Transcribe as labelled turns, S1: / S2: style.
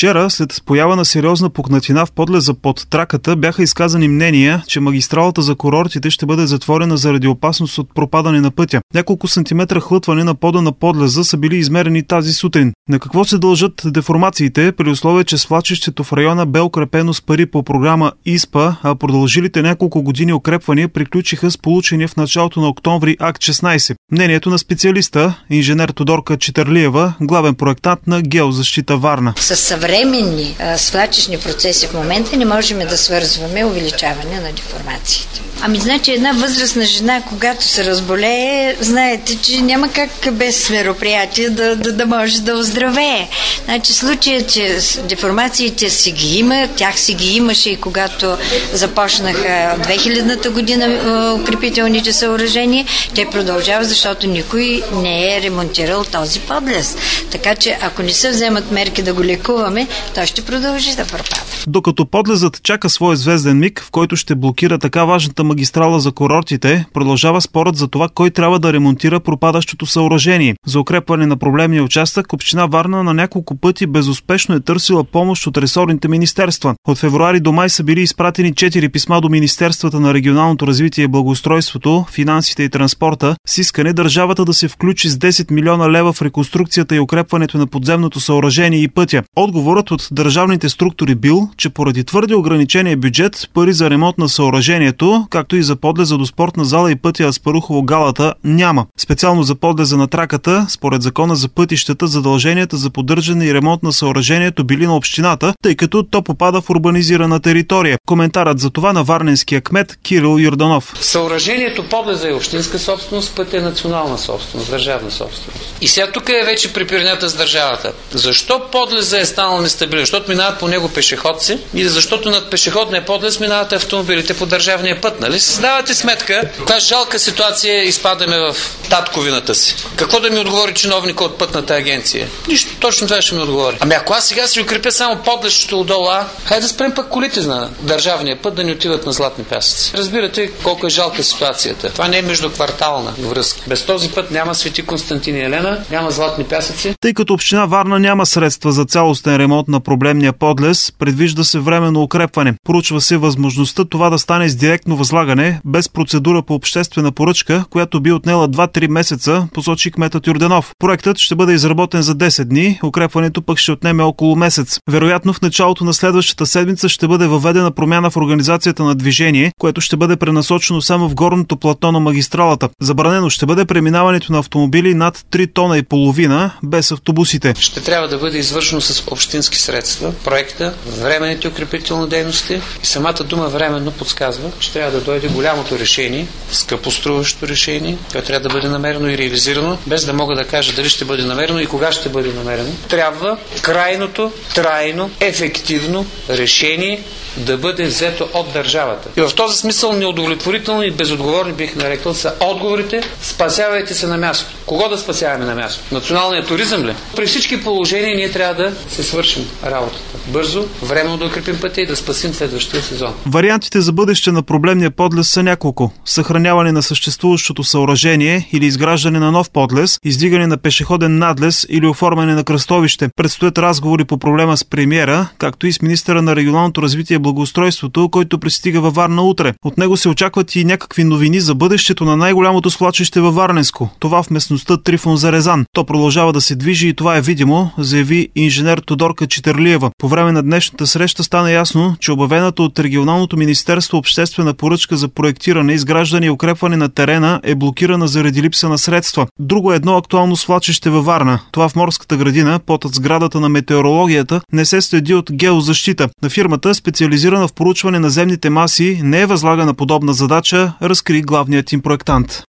S1: Вчера, след поява на сериозна пукнатина в подлеза под Траката, бяха изказани мнения, че магистралата за курортите ще бъде затворена заради опасност от пропадане на пътя. Няколко сантиметра хлътване на пода на подлеза са били измерени тази сутрин. На какво се дължат деформациите, при условие, че свлачището в района бе укрепено с пари по програма ИСПА, а продължилите няколко години укрепвания приключиха с получения в началото на октомври акт 16. Мнението на специалиста, инженер Тодорка Читърлиева, главен проектант на Геозащита Варна.
S2: С съвременни свлачищни процеси в момента не можем да свързваме увеличаване на деформациите. Значи една възрастна жена, когато се разболее, знаете, че няма как без мероприятие да може да оздравее. Значи случая, че деформациите си ги има, тях си ги имаше и когато започнаха 2000-та година укрепителните съоръжения, те продължават, защото никой не е ремонтирал този подлез. Така че ако не се вземат мерки да го лекуваме, той ще продължи да пропада.
S1: Докато подлезът чака свой звезден миг, в който ще блокира така важната магистрала за курортите, продължава спорът за това кой трябва да ремонтира пропадащото съоръжение. За укрепване на проблемния участък община Варна на няколко пъти безуспешно е търсила помощ от ресорните министерства. От февруари до май са били изпратени 4 писма до Министерствата на регионалното развитие и благоустройството, финансите и транспорта с искане държавата да се включи с 10 милиона лева в реконструкцията и укрепването на подземното съоръжение и пътя. Отговорът от държавните структури бил, че поради твърде ограничения бюджет, пари за ремонт на съоръжението, както и за подлеза до спортна зала и пътя Аспарухово-Галата няма. Специално за подлеза на Траката, според закона за пътищата, задълженията за поддържане и ремонт на съоръжението били на общината, тъй като то попада в урбанизирана територия. Коментарът за това на варненския кмет Кирил Йорданов.
S3: Съоръжението подлеза е общинска собственост, пътя е национална собственост, държавна собственост. И сега тук е вече препирнята с държавата. Защо подлеза е станал нестабилен? Защото минават по него пешеходци и защото над пешеходния подлез минават автомобилите по държавния път, нали? Давате сметка, каква жалка ситуация изпадаме в татковината си. Какво да ми отговори чиновника от пътната агенция? Нищо, точно това ще ми отговори. Ако аз сега си укрепя само подлезчето отдолу, хайде да спрем пък колите на държавния път да ни отиват на Златни пясъци. Разбирате колко е жалка ситуацията. Това не е междуквартална връзка. Без този път няма Свети Константин и Елена, няма Златни пясъци.
S1: Тъй като община Варна няма средства за цялостен ремонт на проблемния подлез, предвижда се временно укрепване. Поручва се възможността това да стане с директно възлагане, без процедура по обществена поръчка, която би отнела 2-3 месеца, посочи кметът Йорданов. Проектът ще бъде изработен за 10 дни, укрепването пък ще отнеме около месец. Вероятно в началото на следващата седмица ще бъде въведена промяна в организацията на движение, което ще бъде пренасочено само в горното платно на магистралата. Забранено ще бъде преминаването на автомобили над 3 тона и половина без автобусите.
S3: Ще трябва да бъде извършено с общински средства проекта, временните укрепителни дейности и самата дума временно подсказва, че трябва да дойде голямото решение, скъпоструващо решение, което трябва да бъде намерено и реализирано, без да мога да кажа дали ще бъде намерено и кога ще бъде намерено. Трябва крайното, трайно, ефективно решение да бъде взето от държавата. И в този смисъл неудовлетворително и безотговорни бих нарекал са отговорите: спасявайте се на място. Кого да спасяваме на място? Националният туризъм ли? При всички положения ние трябва да се свършим работата. Бързо, временно да укрепим пътя и да спасим следващия сезон.
S1: Вариантите за бъдеще на проблемния подлез са няколко. Съхраняване на съществуващото съоръжение или изграждане на нов подлез, издигане на пешеходен надлез или оформяне на кръстовище. Предстоят разговори по проблема с премиера, както и с министъра на регионалното развитие и благоустройството, който пристига във Варна утре. От него се очакват и някакви новини за бъдещето на най-голямото свлачище във Варненско. Това в местността Трифон Зарезан. То продължава да се движи и това е видимо, заяви инженер Тодорка Читърлиева. По време на днешната среща стана ясно, че обявената от регионалното министерство обществена поръчка за проектиране, изграждане и укрепване на терена е блокирана заради липса на средства. Друго едно актуално свлачище във Варна. Това в Морската градина, под сградата на метеорологията, не се следи от Геозащита. На фирмата, специализирана в проучване на земните маси, не е възлагана подобна задача, разкри главният им проектант.